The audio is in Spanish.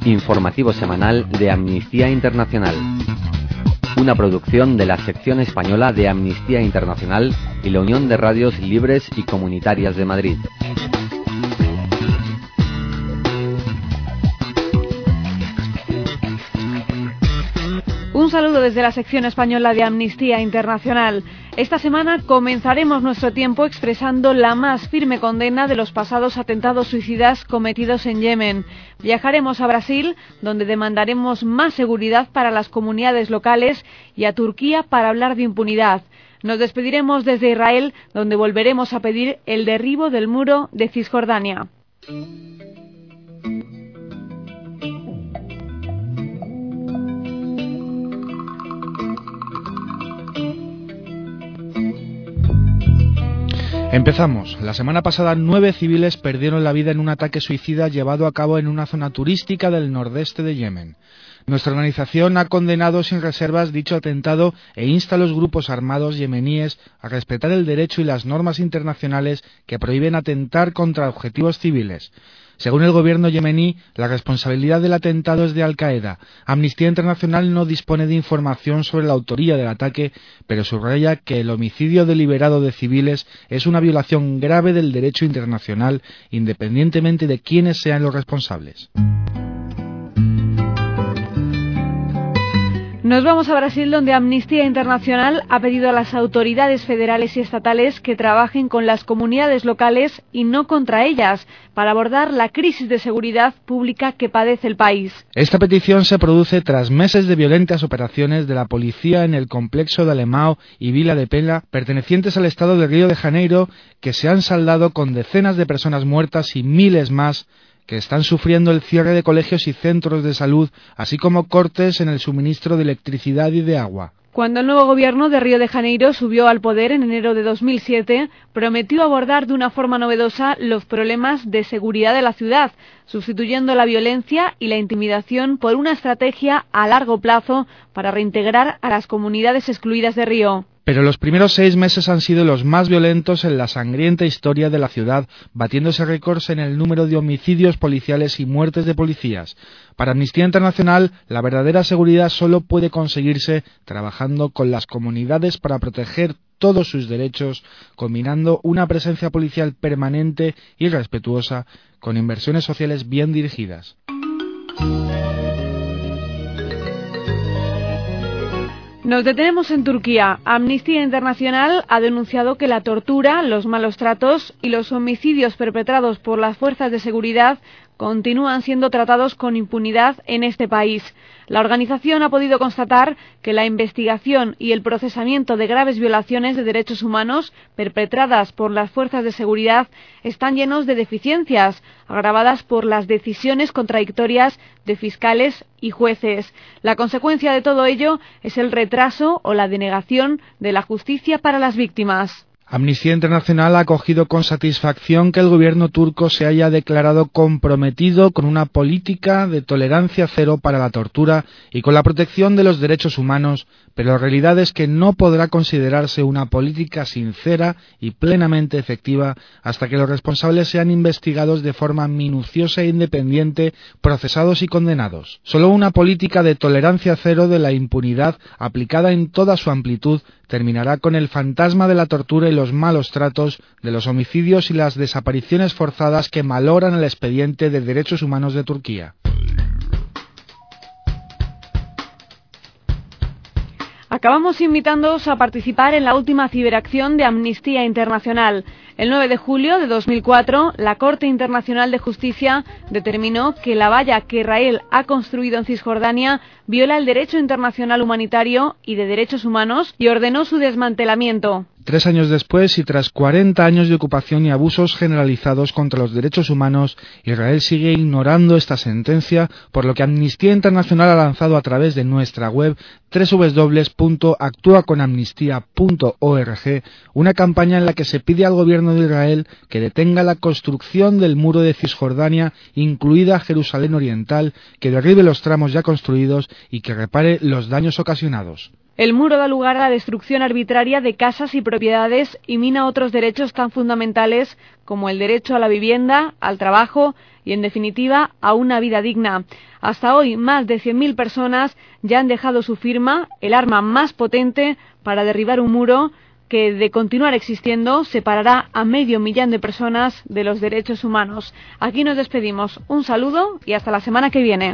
informativo semanal de Amnistía Internacional. Una producción de la sección española de Amnistía Internacional y la Unión de Radios Libres y Comunitarias de Madrid. Un saludo desde la sección española de Amnistía Internacional. Esta semana comenzaremos nuestro tiempo expresando la más firme condena de los pasados atentados suicidas cometidos en Yemen. Viajaremos a Brasil, donde demandaremos más seguridad para las comunidades locales, y a Turquía para hablar de impunidad. Nos despediremos desde Israel, donde volveremos a pedir el derribo del muro de Cisjordania. Empezamos. La semana pasada 9 civiles perdieron la vida en un ataque suicida llevado a cabo en una zona turística del nordeste de Yemen. Nuestra organización ha condenado sin reservas dicho atentado e insta a los grupos armados yemeníes a respetar el derecho y las normas internacionales que prohíben atentar contra objetivos civiles. Según el gobierno yemení, la responsabilidad del atentado es de Al-Qaeda. Amnistía Internacional no dispone de información sobre la autoría del ataque, pero subraya que el homicidio deliberado de civiles es una violación grave del derecho internacional, independientemente de quiénes sean los responsables. Nos vamos a Brasil, donde Amnistía Internacional ha pedido a las autoridades federales y estatales que trabajen con las comunidades locales y no contra ellas, para abordar la crisis de seguridad pública que padece el país. Esta petición se produce tras meses de violentas operaciones de la policía en el complejo de Alemão y Vila de Pena, pertenecientes al estado de Río de Janeiro, que se han saldado con decenas de personas muertas y miles más que están sufriendo el cierre de colegios y centros de salud, así como cortes en el suministro de electricidad y de agua. Cuando el nuevo gobierno de Río de Janeiro subió al poder en enero de 2007, prometió abordar de una forma novedosa los problemas de seguridad de la ciudad, sustituyendo la violencia y la intimidación por una estrategia a largo plazo para reintegrar a las comunidades excluidas de Río. Pero los primeros 6 meses han sido los más violentos en la sangrienta historia de la ciudad, batiéndose récords en el número de homicidios policiales y muertes de policías. Para Amnistía Internacional, la verdadera seguridad solo puede conseguirse trabajando con las comunidades para proteger todos sus derechos, combinando una presencia policial permanente y respetuosa con inversiones sociales bien dirigidas. Nos detenemos en Turquía. Amnistía Internacional ha denunciado que la tortura, los malos tratos y los homicidios perpetrados por las fuerzas de seguridad continúan siendo tratados con impunidad en este país. La organización ha podido constatar que la investigación y el procesamiento de graves violaciones de derechos humanos perpetradas por las fuerzas de seguridad están llenos de deficiencias, agravadas por las decisiones contradictorias de fiscales y jueces. La consecuencia de todo ello es el retraso o la denegación de la justicia para las víctimas. Amnistía Internacional ha acogido con satisfacción que el gobierno turco se haya declarado comprometido con una política de tolerancia cero para la tortura y con la protección de los derechos humanos, pero la realidad es que no podrá considerarse una política sincera y plenamente efectiva hasta que los responsables sean investigados de forma minuciosa e independiente, procesados y condenados. Solo una política de tolerancia cero de la impunidad aplicada en toda su amplitud terminará con el fantasma de la tortura y los malos tratos, de los homicidios y las desapariciones forzadas que malogran el expediente de derechos humanos de Turquía. Acabamos invitándoos a participar en la última ciberacción de Amnistía Internacional. El 9 de julio de 2004, la Corte Internacional de Justicia determinó que la valla que Israel ha construido en Cisjordania viola el derecho internacional humanitario y de derechos humanos y ordenó su desmantelamiento. 3 años después y tras 40 años de ocupación y abusos generalizados contra los derechos humanos, Israel sigue ignorando esta sentencia, por lo que Amnistía Internacional ha lanzado a través de nuestra web www.actuaconamnistía.org una campaña en la que se pide al gobierno de Israel que detenga la construcción del muro de Cisjordania, incluida Jerusalén Oriental, que derribe los tramos ya construidos y que repare los daños ocasionados. El muro da lugar a la destrucción arbitraria de casas y propiedades y mina otros derechos tan fundamentales como el derecho a la vivienda, al trabajo y, en definitiva, a una vida digna. Hasta hoy, más de 100.000 personas ya han dejado su firma, el arma más potente para derribar un muro que, de continuar existiendo, separará a 500.000 de personas de los derechos humanos. Aquí nos despedimos. Un saludo y hasta la semana que viene.